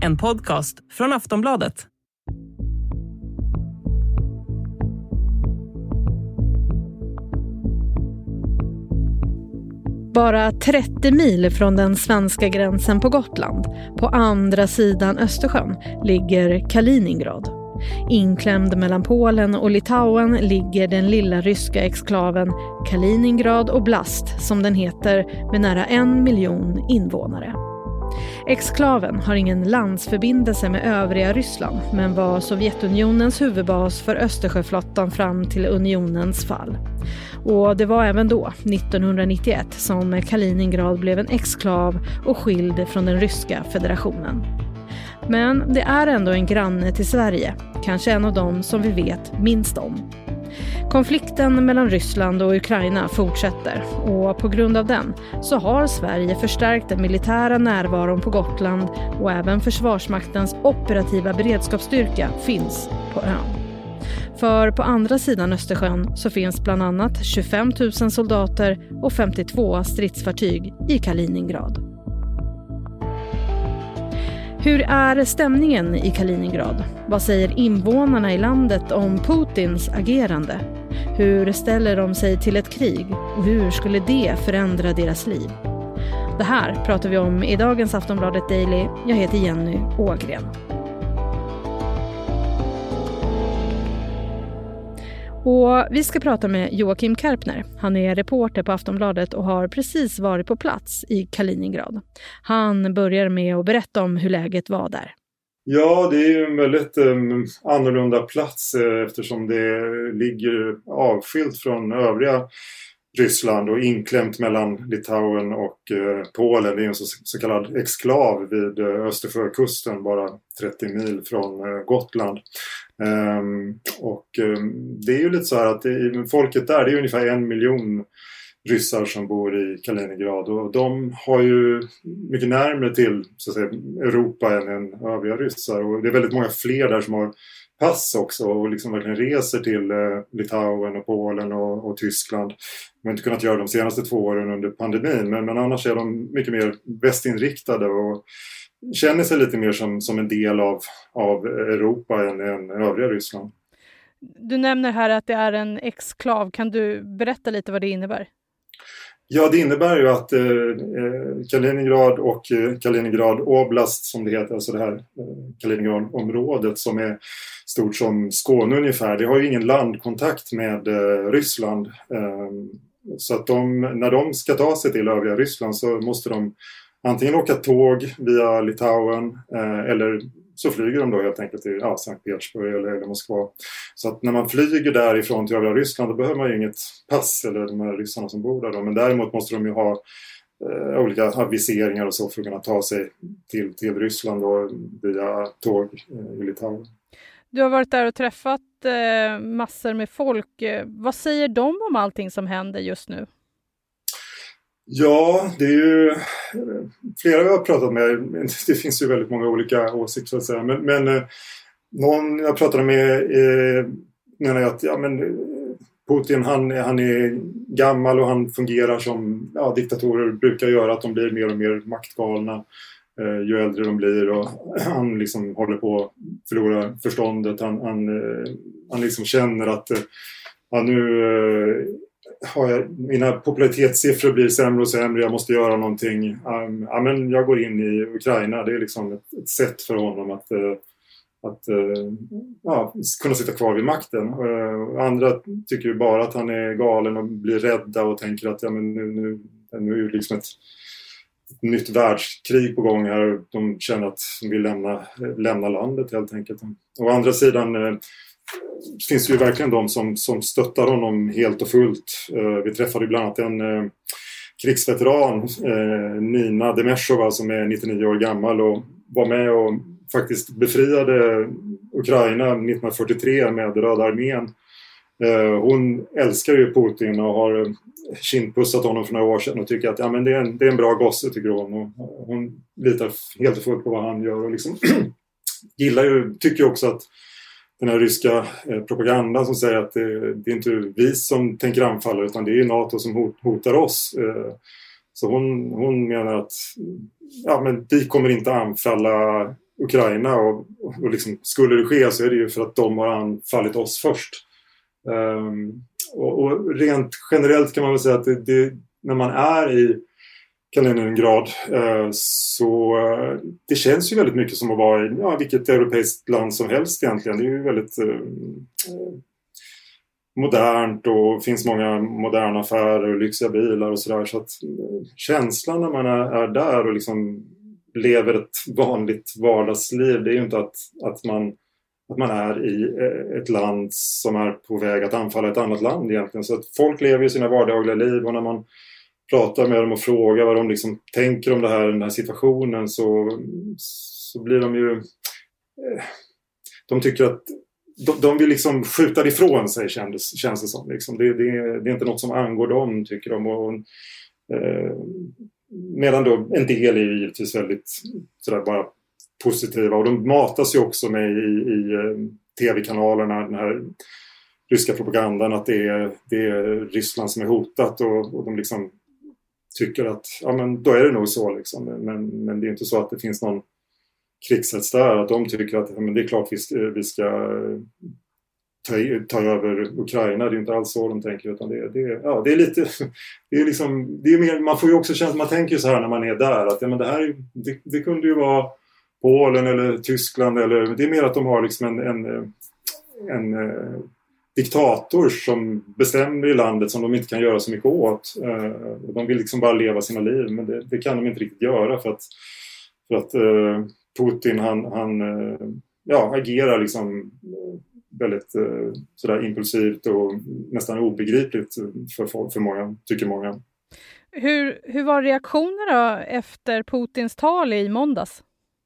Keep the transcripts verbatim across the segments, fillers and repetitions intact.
En podcast från Aftonbladet. Bara trettio mil från den svenska gränsen på Gotland, på andra sidan Östersjön, ligger Kaliningrad. Inklämd mellan Polen och Litauen ligger den lilla ryska exklaven Kaliningrad Oblast, som den heter, med nära en miljon invånare. Exklaven har ingen landsförbindelse med övriga Ryssland, men var Sovjetunionens huvudbas för Östersjöflottan fram till unionens fall. Och det var även då, nittonhundranittioett, som Kaliningrad blev en exklav och skild från den ryska federationen. Men det är ändå en granne till Sverige, kanske en av dem som vi vet minst om. Konflikten mellan Ryssland och Ukraina fortsätter, och på grund av den så har Sverige förstärkt den militära närvaron på Gotland, och även Försvarsmaktens operativa beredskapsstyrka finns på ön. För på andra sidan Östersjön så finns bland annat tjugofem tusen soldater och femtiotvå stridsfartyg i Kaliningrad. Hur är stämningen i Kaliningrad? Vad säger invånarna i landet om Putins agerande? Hur ställer de sig till ett krig? Och hur skulle det förändra deras liv? Det här pratar vi om i dagens Aftonbladet Daily. Jag heter Jenny Ågren. Och vi ska prata med Joakim Karpner. Han är reporter på Aftonbladet och har precis varit på plats i Kaliningrad. Han börjar med att berätta om hur läget var där. Ja, det är ju en väldigt um, annorlunda plats eh, eftersom det ligger avskilt från övriga Ryssland och inklämt mellan Litauen och eh, Polen. Det är en så, så kallad exklav vid eh, Östersjökusten, bara trettio mil från eh, Gotland. Um, och um, det är ju lite så här att det, folket där, det är ungefär en miljon ryssar som bor i Kaliningrad, och de har ju mycket närmare till så att säga, Europa än, än övriga ryssar, och det är väldigt många fler där som har pass också och liksom verkligen reser till eh, Litauen och Polen och, och Tyskland. Man har inte kunnat göra de senaste två åren under pandemin, men, men annars är de mycket mer västinriktade och känner sig lite mer som, som en del av, av Europa än, än övriga Ryssland. Du nämner här att det är en exklav. Kan du berätta lite vad det innebär? Ja, det innebär ju att eh, Kaliningrad och eh, Kaliningrad Oblast, som det heter, alltså det här eh, Kaliningradområdet som är stort som Skåne ungefär, det har ju ingen landkontakt med eh, Ryssland. Eh, så att de, när de ska ta sig till övriga Ryssland så måste de antingen åka tåg via Litauen eh, eller så flyger de då helt enkelt till ja, Sankt Petersburg eller, eller Moskva. Så att när man flyger därifrån till övriga Ryssland, då behöver man ju inget pass eller de här ryssarna som bor där då. Men däremot måste de ju ha eh, olika aviseringar och så för att kunna ta sig till, till Ryssland då, via tåg eh, i Litauen. Du har varit där och träffat eh, massor med folk. Vad säger de om allting som händer just nu? Ja, det är ju flera jag har pratat med. Det finns ju väldigt många olika åsikter så att säga. Men, men eh, någon jag pratade med eh, menar att ja, men, Putin han, han är gammal och han fungerar som ja, diktatorer brukar göra. Att de blir mer och mer maktgalna eh, ju äldre de blir. Och han liksom håller på att förlora förståndet. Han, han, eh, han liksom känner att eh, ja, nu... Eh, har jag, mina popularitetssiffror blir sämre och sämre, jag måste göra någonting. Um, ja, men jag går in i Ukraina, det är liksom ett, ett sätt för honom att, uh, att uh, ja, kunna sitta kvar vid makten. Uh, andra tycker ju bara att han är galen och blir rädda och tänker att ja, men nu, nu, nu är det liksom ett, ett nytt världskrig på gång här. De känner att de vill lämna, lämna landet helt enkelt. Å andra sidan uh, finns ju verkligen de som, som stöttar honom helt och fullt. Uh, vi träffade bland annat en uh, krigsveteran, uh, Nina Demeshova, som är nittionio år gammal och var med och faktiskt befriade Ukraina nittonhundrafyrtiotre med Röda armén. Uh, hon älskar ju Putin och har kindpussat honom för några år sedan och tycker att ja, men det, är en, det är en bra gosse, tycker hon. Och hon litar helt och fullt på vad han gör och liksom gillar ju, tycker också att den här ryska eh, propagandan som säger att det, det är inte vi som tänker anfalla utan det är NATO som hot, hotar oss. Eh, så hon, hon menar att ja, men vi kommer inte anfalla Ukraina och, och liksom, skulle det ske så är det ju för att de har anfallit oss först. Um, och, och rent generellt kan man väl säga att det, det, när man är i Kaliningrad uh, så uh, det känns ju väldigt mycket som att vara i ja, vilket europeiskt land som helst egentligen. Det är ju väldigt uh, modernt och finns många moderna affärer och lyxiga bilar och sådär. Så att uh, känslan när man är, är där och liksom lever ett vanligt vardagsliv, det är ju inte att, att, man, att man är i ett land som är på väg att anfalla ett annat land egentligen. Så att folk lever i sina vardagliga liv och när man pratar med dem och frågar vad de liksom tänker om det här, den här situationen så, så blir de ju... De tycker att de, de vill liksom skjuta ifrån sig känns, känns det som. Liksom. Det, det, det är inte något som angår dem tycker de. Och, eh, medan då en del är ju givetvis väldigt sådär bara positiva och de matas ju också med i, i tv-kanalerna den här ryska propagandan att det är, det är Ryssland som är hotat och, och de liksom tycker att ja men då är det nog så liksom. men, men det är inte så att det finns någon krigshets där att de tycker att ja, men det är klart vi ska, vi ska ta, ta över Ukraina, det är inte alls så de tänker utan det, det, ja, det är lite det är liksom, det är mer, man får ju också känna, man tänker ju så här när man är där att ja, men det här det, det kunde ju vara Polen eller Tyskland eller det är mer att de har liksom en, en, en, en diktator som bestämmer i landet som de inte kan göra så mycket åt. De vill liksom bara leva sina liv men det, det kan de inte riktigt göra för att, för att Putin han, han ja, agerar liksom väldigt sådär impulsivt och nästan obegripligt för, folk, för många, tycker många. Hur, hur var reaktionerna efter Putins tal i måndags?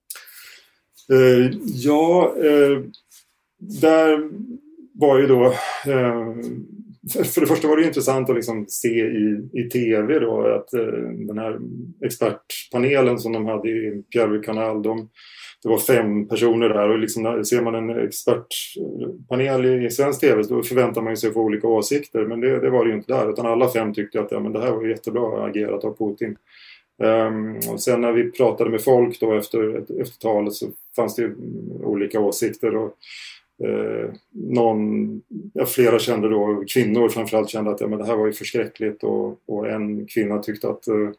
Uh, ja, uh, där var ju då uh, för det första var det intressant att liksom se i, i tv då att uh, den här expertpanelen som de hade i Pierre-kanal, de det var fem personer där och liksom ser man en expertpanel i, i svensk tv då förväntar man sig få olika åsikter men det, det var det ju inte där utan alla fem tyckte att ja, men det här var jättebra agerat av Putin. Um, och sen när vi pratade med folk då efter, efter talet så fanns det ju olika åsikter och uh, någon, ja, flera kände då, kvinnor framförallt kände att ja, men det här var ju förskräckligt och, och en kvinna tyckte att uh,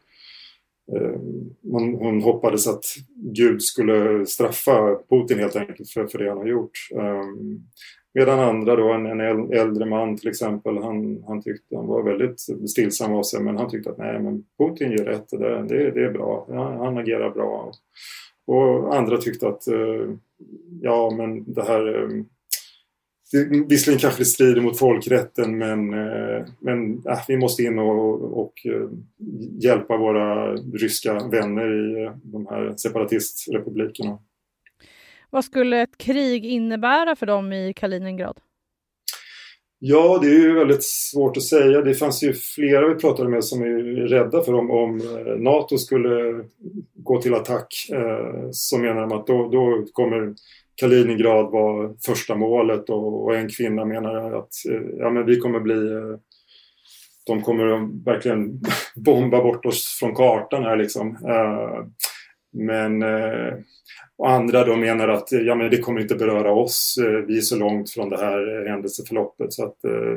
Hon, hon hoppades att Gud skulle straffa Putin helt enkelt för, för det han har gjort. Um, medan andra då, en, en äldre man till exempel, han, han tyckte han var väldigt stillsam av sig men han tyckte att nej men Putin gör rätt, det, det, det är bra, ja, han agerar bra. Och andra tyckte att uh, ja men det här... Um, Det, visserligen kanske det strider mot folkrätten men, men äh, vi måste in och, och hjälpa våra ryska vänner i de här separatistrepublikerna. Vad skulle ett krig innebära för dem i Kaliningrad? Ja, det är ju väldigt svårt att säga. Det fanns ju flera vi pratade med som är rädda för om, om NATO skulle gå till attack eh, så menar de att då, då kommer Kaliningrad var första målet och, och en kvinna menar att ja, men vi kommer bli de kommer verkligen bomba bort oss från kartan här liksom. Uh, men uh, och andra då menar att ja, men det kommer inte beröra oss, vi är så långt från det här händelseförloppet så att uh,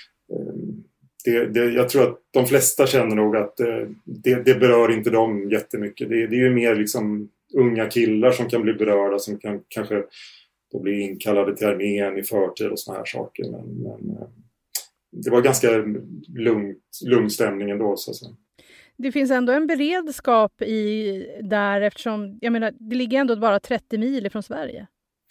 det, det, jag tror att de flesta känner nog att uh, det, det berör inte dem jättemycket. Det, det är ju mer liksom unga killar som kan bli berörda som kan kanske då bli inkallade till armén i förtid och såna här saker men, men det var ganska lugnt, lugn stämning ändå så att säga. Det finns ändå en beredskap i där eftersom jag menar det ligger ändå bara trettio mil från Sverige.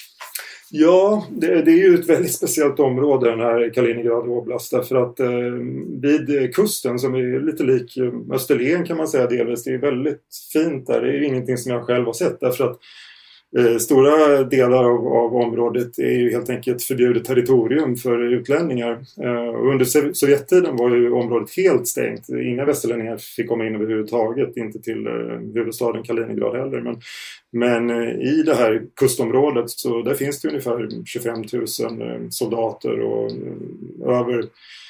Ja, det, det är ju ett väldigt speciellt område den här Kaliningrad oblast därför att eh, vid kusten som är lite lik Österlen kan man säga delvis, det är väldigt fint där, det är ju ingenting som jag själv har sett därför att eh, stora delar av, av området är ju helt enkelt förbjudet territorium för utlänningar eh, och under Sovjettiden var ju området helt stängt, inga västerlänningar fick komma in överhuvudtaget, inte till eh, huvudstaden Kaliningrad heller men Men i det här kustområdet så där finns det ungefär tjugofem tusen soldater och över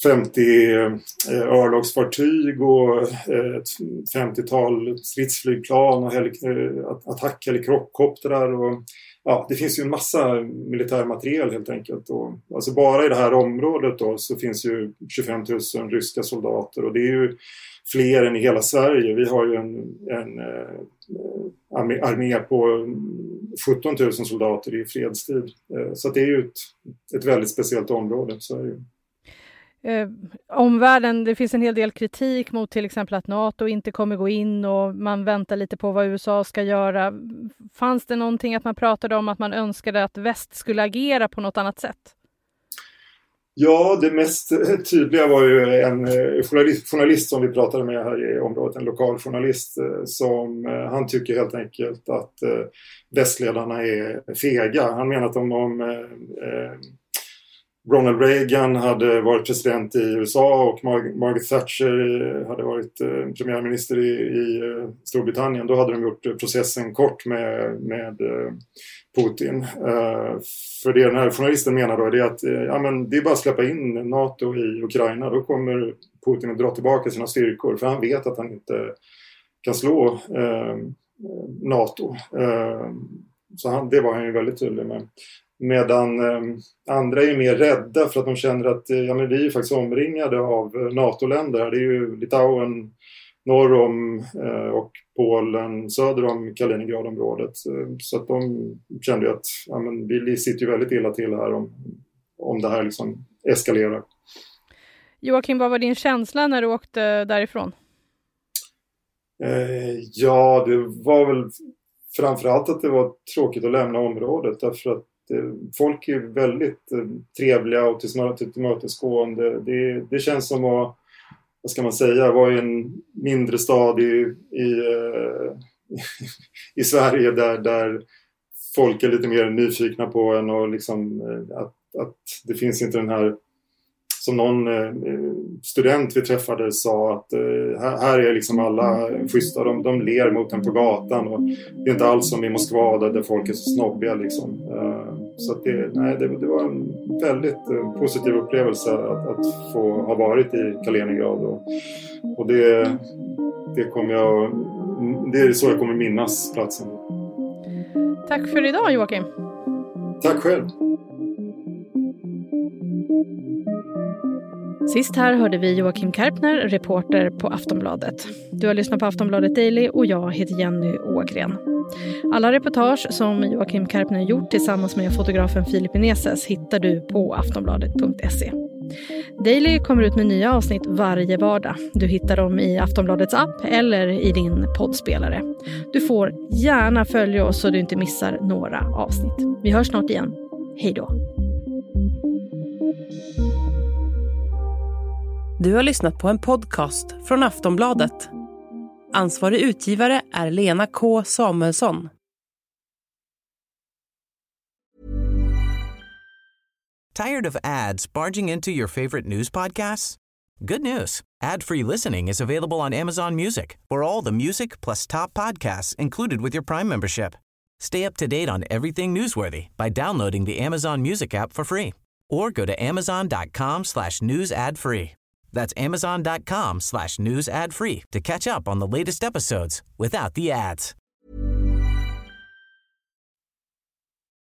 femtio eh, örlogsfartyg och eh, ett femtiotal stridsflygplan och helik- eh, attackhelikoptrar och ja, det finns ju en massa militär materiel helt enkelt. Och, alltså bara i det här området då, så finns ju tjugofem tusen ryska soldater och det är ju fler än i hela Sverige. Vi har ju en, en eh, armé, armé på sjutton tusen soldater i fredstid. Eh, så det är ju ett, ett väldigt speciellt område. Så är det ju. Eh, omvärlden, det finns en hel del kritik mot till exempel att NATO inte kommer gå in och man väntar lite på vad U S A ska göra. Fanns det någonting att man pratade om att man önskade att väst skulle agera på något annat sätt? Ja, det mest tydliga var ju en journalist, journalist som vi pratade med här i området, en lokal journalist som han tycker helt enkelt att västledarna är fega. Han menar att om, om eh, Ronald Reagan hade varit president i U S A och Mar- Margaret Thatcher hade varit eh, premiärminister i, i eh, Storbritannien, då hade de gjort processen kort med, med eh, Putin. Uh, för det den här journalisten menar då är det att uh, ja, men det är bara att släppa in NATO i Ukraina, då kommer Putin att dra tillbaka sina styrkor för han vet att han inte kan slå uh, NATO. Uh, så han, det var han ju väldigt tydlig med. Medan uh, andra är mer rädda för att de känner att uh, ja, men vi är ju faktiskt omringade av uh, NATO-länder. Det är ju Litauen norr om eh, och Polen söder om Kaliningradområdet. Så att de kände ju att ja, men vi sitter ju väldigt illa till här om, om det här liksom eskalerar. Joakim, vad var din känsla när du åkte därifrån? Eh, ja, det var väl framförallt att det var tråkigt att lämna området därför att eh, folk är väldigt eh, trevliga och till tillmötesgående. Det, det känns som att vad ska man säga, var i en mindre stad i, i, uh, i Sverige där, där folk är lite mer nyfikna på en och liksom uh, att, att det finns inte den här, som någon uh, student vi träffade sa att uh, här, här är liksom alla schyssta, de, de ler mot en på gatan och det är inte alls som i Moskva där, där folk är så snobbiga liksom. Uh, så att det, nej, det, det var en väldigt uh, positiv upplevelse att, att få ha varit i Kaliningrad och, och det, det kommer jag det är så jag kommer minnas platsen. Tack för idag, Joakim. Tack själv. Sist här hörde vi Joakim Karpner, reporter på Aftonbladet. Du har lyssnat på Aftonbladet Daily och jag heter Jenny Ågren. Alla reportage som Joakim Karpner gjort tillsammans med fotografen Filip Ineses hittar du på aftonbladet punkt se. Daily kommer ut med nya avsnitt varje vardag. Du hittar dem i Aftonbladets app eller i din poddspelare. Du får gärna följa oss så du inte missar några avsnitt. Vi hörs snart igen. Hej då! Du har lyssnat på en podcast från Aftonbladet. Ansvarig utgivare är Lena K. Samuelsson. Tired of ads barging into your favorite news podcasts? Good news. Ad-free listening is available on Amazon Music for all the music plus top podcasts included with your Prime membership. Stay up to date on everything newsworthy by downloading the Amazon Music app for free or go to amazon.com slash news ad free. That's amazon.com slash news ad free to catch up on the latest episodes without the ads.